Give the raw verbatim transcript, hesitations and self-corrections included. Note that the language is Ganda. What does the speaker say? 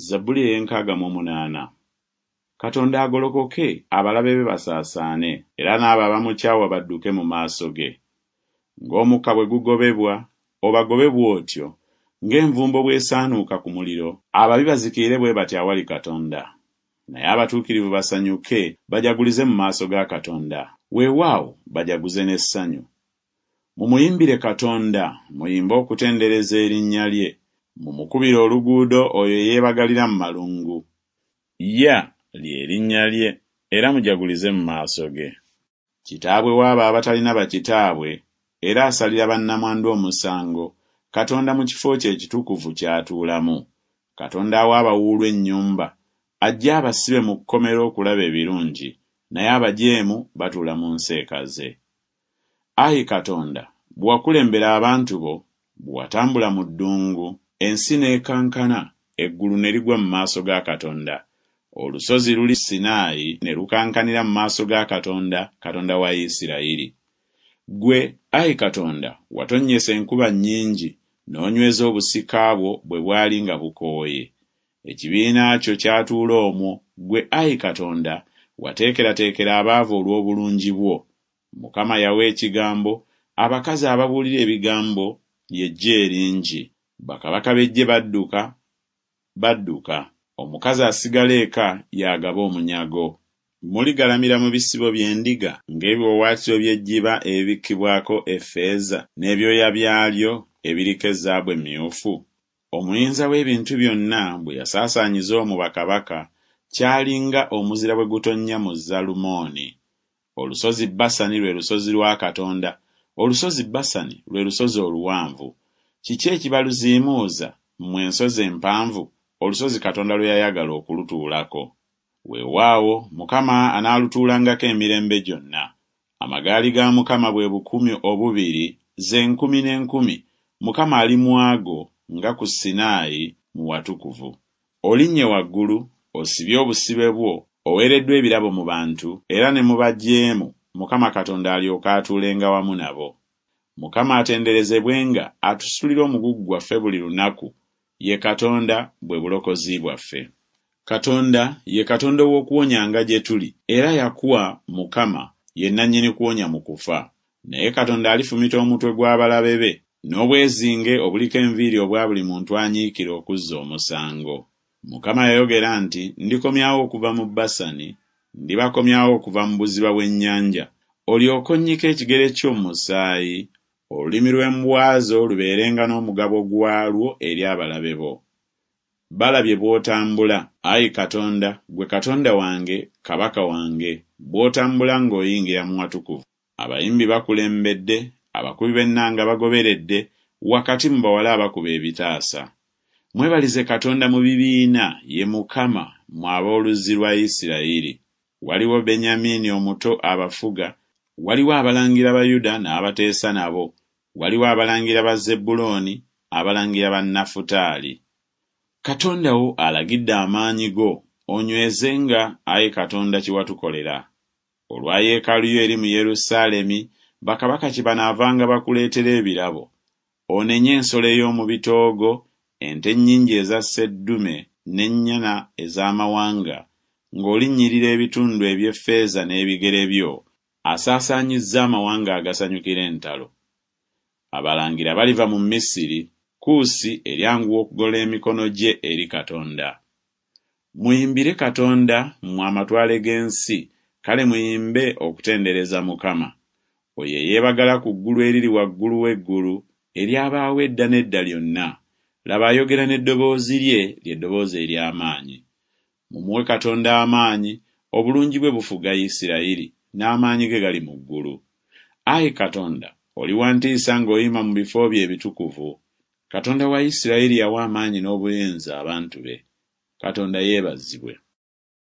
Zabbuli ey'enkaaga mu munaana. Katonda agolokoke abalabe be basaasaane, era n'abo abamukyawa badduke mu maaso ge. Ng'omukka bwe gugobebwa, obagobe bw'otyo, ng'envumbo bw'esaanuuka ku muliro, ababi bazikirire bwe batyo awali Katonda. Naye abatuukirivu basanyuke bajagulize mu maaso ga Katonda. Weewaawo bajaguze n'essanyu. Mumuyimbire Katonda, muyimbe okutendereza erinnya lye. Mumukubire oluguudo oyo yeebagalira mu malungu. Ya lye erinnya lye, era mujagulize mu maaso ge. Kitaabwe w'abo abatalina bakitaabwe, era asalira bannamwandu omusango, Katonda mu kifo kye ekitukuvu ky'atuulamu. Katonda awa abawuulwa ennyumba, ajja abasibe mu kkomera okulaba ebirungi, naye abajeemu batuula mu nseekaze. Ayi Katonda, bwe wakulembera abantu bo, bwe watambula mu ddungu, ensi n'ekankana, eggulu ne ligwa mu maaso ga Katonda. Olusozi luli Sinaayi ne lukankanira mu maaso ga Katonda, Katonda wa Isirayiri. Gwe, ayi Katonda, watonnyesa enkuba nnyingi, n'onyweza obusika bwo bwe bwali nga bukooye. Ekibiina kyo kyatuula omwo, gwe ayi Katonda, wateekerateekera abaavu olw'obulungi bwo. Mukama yawa ekigambo, abakazi ababuulira ebigambo ly'eggye eringi. Bakabaka b'eggye badduka, badduka. Omukazi asigala eka y'agaba omunyago. Muligalamira mu bisibo by'endiga, ng'ebiwaawaatiro by'ejjiba ebibikkibwako effeeza, n'ebyoya byalyo ebiriko ezzaabu emmyufu. Omuyinza w'ebintu byonna bwe yasaasaanyiza omwo bakabaka, kyalinga omuzira bwe gutonnya mu Zalumooni. Olusozi Basani lwe lusozi lwa Katonda, olusozi Basani lwe lusozi oluwanvu. Kiki ekibaluziimuuza mmwe ensozi empanvu, olusozi Katonda lwe yayagala okulutuulako? Weewaawo, Mukama anaalutuulangako emirembe gyonna. Amagaali ga Mukama bwe bukumi obubiri, ze nkumi n'enkumi. Mukama ali mu ago nga ku Sinaayi mu watukuvu. Olinnye waggulu, osibye obusibe bwo, oweereddwa ebirabo mu bantu, era ne mu bajeemu, Mukama Katonda alyoka atuulenga wamu nabo. Mukama atenderezebwenga, atusulira omuguggu gwaffe buli lunaku. Ye Katonda bwe bulokozi bwaffe. Katonda ye Katonda w'okuwonyanga gye tuli, era yakuwa Mukama ye nannyini kuwonya mu kufa. Naye Katonda alifumita omutwe gw'abalabe be, n'obwezinge obuliko enviiri obwa buli muntu anyiikira okuzza omusango. Mukama yayogera nti, ndikomyawo okuva mu Basani, ndibakomyawo okuva mu buziba bw'ennyanja. Olyoke onnyike ekigere kyo mu musaayi, olulimi lw'embwazo lubeerenga n'omugabo gwalwo eri abalabe bo. Balabye bw'otambula, ayi Katonda, gwe Katonda wange, Kabaka wange, bw'otambula ng'oyingira mu watukuvu. Abayimbi bakulembedde, abakubi b'ennanga bagoberedde, wakati mu bawala abakuba ebitaasa. Mwebalize Katonda mu bibiina, ye Mukama, mu ab'oluzzi lwa Isirayiri. Waliwo Benyamini omuto abafuga, waliwo abalangira ba Yuda n'abateesa nabo, waliwo abalangira ba Zebbulooni, abalangira ba Nafutaali. Katonda wo alagidde amaanyi go, onywezenga, ayi Katonda kiwatukolera. Olwa yeekaalu yo eri mu Yerusaalemi, bakabaka kye banaavanga bakuleetera ebirabo. Onenye ensolo ey'omu bitoogo, ente nnyingi eza sseddume n'ennyana ez'amawanga, ng'olinnyirira ebitundu eby'effeeza n'ebigere byo, asaasaanyizza amawanga agasanyukira entalo. Abalangira baliva mu Misiri, Kuusi eryanguwa okugola emikono gye eri Katonda. Muyimbire Katonda mmwe amatwale g'ensi, kale muyimbe okutendereza Mukama. Oyo yeebagala ku ggulu eriri waggulu w'eggulu, eryabaawo edda n'edda lyonna. Laba ayogera n'eddoboozi lye ly'eddoboozi ery'amaanyi. Mumuwe Katonda amaanyi, obulungi bwe bufuga Isirayiri, n'amaanyi ge gali mu ggulu. Ayi Katonda, oli wa ntiisa ng'oyima mu bifo bye ebitukuvu. Katonda wa Isirayiri yawa amaanyi n'obuyinza abantu be. Katonda yeebazibwe.